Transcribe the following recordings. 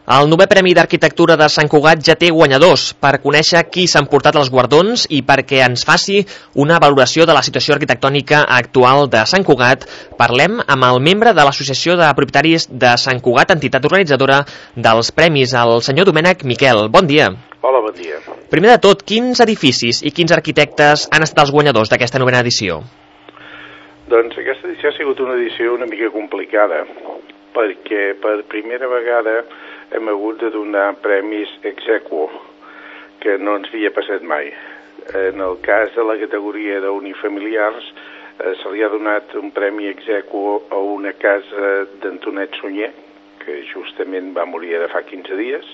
El 9è Premi d'Arquitectura de Sant Cugat ja té guanyadors. Per conèixer qui s'han portat els guardons i perquè ens faci una valoració de la situació arquitectònica actual de Sant Cugat, parlem amb el membre de l'Associació de Propietaris de Sant Cugat, entitat organitzadora dels premis, el senyor Domènec Miquel. Bon dia. Hola, bon dia. Primer de tot, quins edificis i quins arquitectes han estat els guanyadors d'aquesta 9a edició? Doncs aquesta edició ha sigut una edició una mica complicada, perquè per primera vegada hem hagut de donar premis ex aequo, que no ens havia passat mai. En el cas de la categoria d'unifamiliars, se li ha donat un premi ex aequo a una casa d'Antonet Sunyer, que justament va morir de fa 15 dies,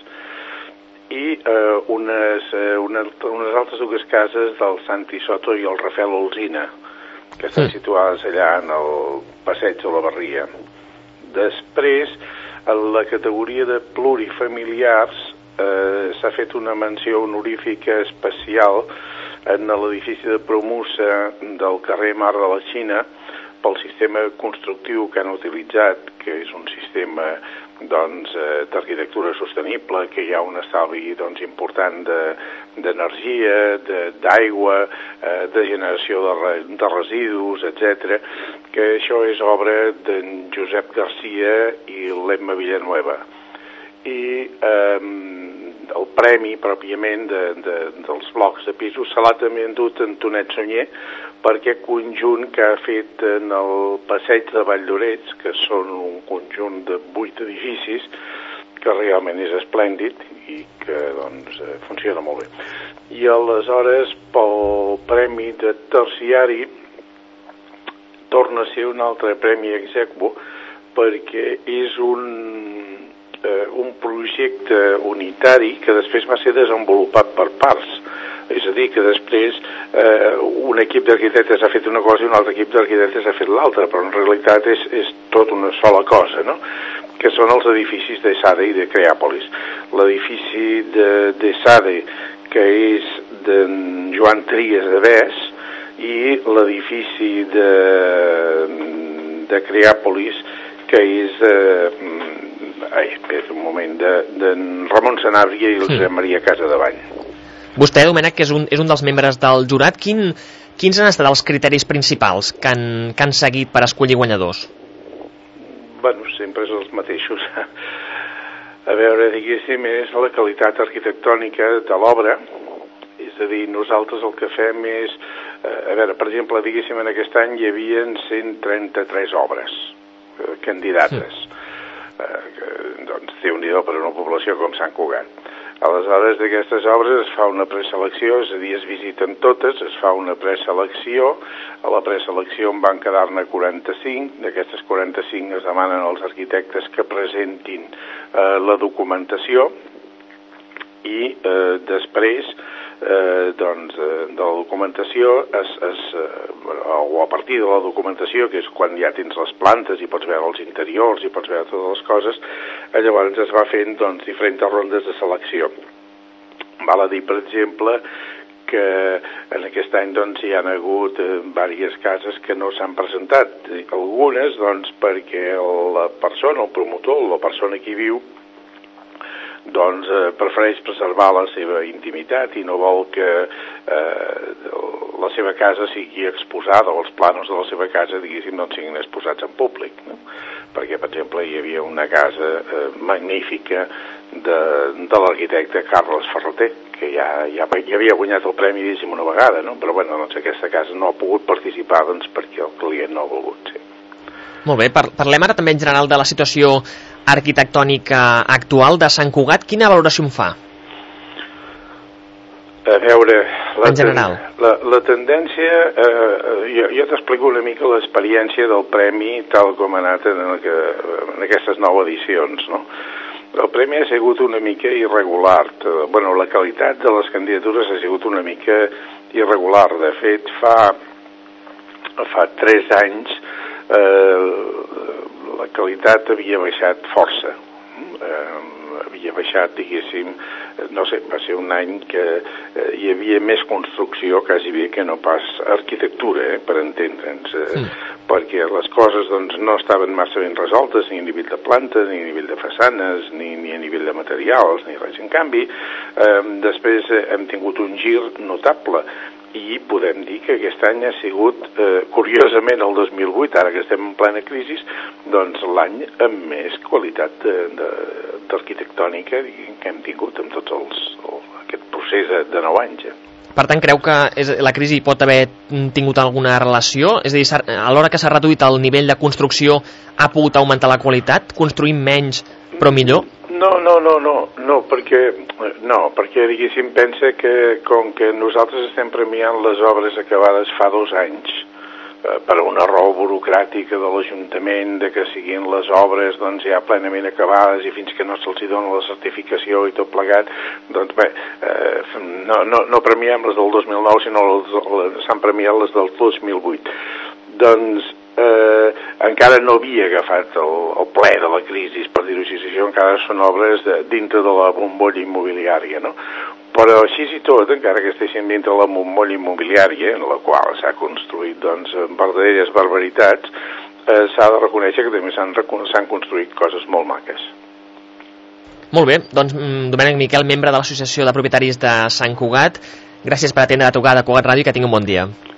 i unes altres dues cases del Santi Soto i el Rafael Alsina, que estan situades allà en el passeig de la Barria. Després, en la categoria de plurifamiliars s'ha fet una menció honorífica especial en l'edifici de Promusa del carrer Mar de la Xina pel sistema constructiu que han utilitzat, que és un sistema d'arquitectura sostenible, que hi ha un estalvi important d'energia, d'aigua, de generació de residus, etc. Que això és obra d'en Josep Garcia i l'Emma Villanueva. I el premi, pròpiament, dels blocs de pisos se l'ha també endut Antonet Sunyer per aquest conjunt que ha fet en el passeig de Valldorets, que són un conjunt de 8 edificis, que realment és esplèndid i que funciona molt bé. I aleshores, pel premi de terciari, torna a ser un altre premi ex aequo, perquè és un projecte unitari que després va ser desenvolupat per parts. És a dir, que després un equip d'arquitectes ha fet una cosa i un altre equip d'arquitectes ha fet l'altra, però en realitat és tot una sola cosa, no? Que són els edificis d'Esade i de Creàpolis. L'edifici d'Esade, que és d'en Joan Trias de Bes, i l'edifici de Creàpolis, que és d'en Ramon Sanàbria i el Josep Maria Casadevall. Vostè, Domènec, que és un dels membres del jurat, quins han estat els criteris principals que han seguit per escollir guanyadors? Bueno, sempre és els mateixos. A veure, diguéssim, és la qualitat arquitectònica de l'obra. És a dir, nosaltres el que fem és... A veure, per exemple, diguéssim, en aquest any hi havia 133 obres candidates. Doncs, Déu-n'hi-do per una població com Sant Cugat. Aleshores, d'aquestes obres es fa una preselecció, és a dir, es visiten totes, es fa una preselecció, a la preselecció en van quedar-ne 45, d'aquestes 45 es demanen als arquitectes que presentin la documentació i després de la documentació o a partir de la documentació, que és quan ja tens les plantes i pots veure els interiors i pots veure totes les coses, llavors es va fent diferents rondes de selecció. Val a dir, per exemple, que en aquest any hi ha hagut diverses cases que no s'han presentat. Algunes perquè la persona, el promotor, la persona que hi viu, prefereix preservar la seva intimitat i no vol que la seva casa sigui exposada o els planos de la seva casa, diguéssim, no siguin exposats en públic, no? Perquè, per exemple, hi havia una casa magnífica de l'arquitecte Carles Ferreter, que ja havia guanyat el premi, diguéssim, una vegada, no? Però, bueno, aquesta casa no ha pogut participar, perquè el client no ha volgut, sí. Molt bé, parlem ara també en general de la situació arquitectònica actual de Sant Cugat. Quina valoració en fa? A veure, en general. La tendència, jo t'explico una mica l'experiència del premi tal com ha anat en aquestes 9 edicions, no? El premi ha sigut una mica irregular. Bueno, la qualitat de les candidatures ha sigut una mica irregular. De fet, fa 3 anys la qualitat havia baixat força. havia baixat, diguéssim, no sé, va ser un any que hi havia més construcció quasi bé que no pas arquitectura, per entendre'ns, perquè les coses doncs, no estaven massa ben resoltes ni a nivell de plantes, ni a nivell de façanes, ni a nivell de materials, ni res. En canvi, després hem tingut un gir notable i podem dir que aquest any ha sigut, curiosament, el 2008, ara que estem en plena crisi, doncs l'any amb més qualitat d'arquitectònica que hem tingut amb tot aquest procés de 9 anys. Per tant, creu que la crisi pot haver tingut alguna relació? És a dir, a l'hora que s'ha reduït el nivell de construcció ha pogut augmentar la qualitat? Construïm menys però millor? No, perquè diguéssim, pensa que com que nosaltres estem premiant les obres acabades fa 2 anys, per una raó burocràtica de l'Ajuntament de que siguin les obres doncs ja plenament acabades i fins que no se'ls dona la certificació i tot plegat, doncs bé, no premiem les del 2009 sinó s'han premiat les del 2008. Doncs encara no havia agafat el ple de la crisi, per dir-ho així, això encara són obres dintre de la bombolla immobiliària, no? Però així i tot, encara que estiguin dintre la bombolla immobiliària, en la qual s'ha construït doncs, verdaderes barbaritats, s'ha de reconèixer que també s'han construït coses molt maques. Molt bé, doncs Domènec Miquel, membre de l'Associació de Propietaris de Sant Cugat, gràcies per atendre la trucada de Cugat Ràdio i que tingui un bon dia.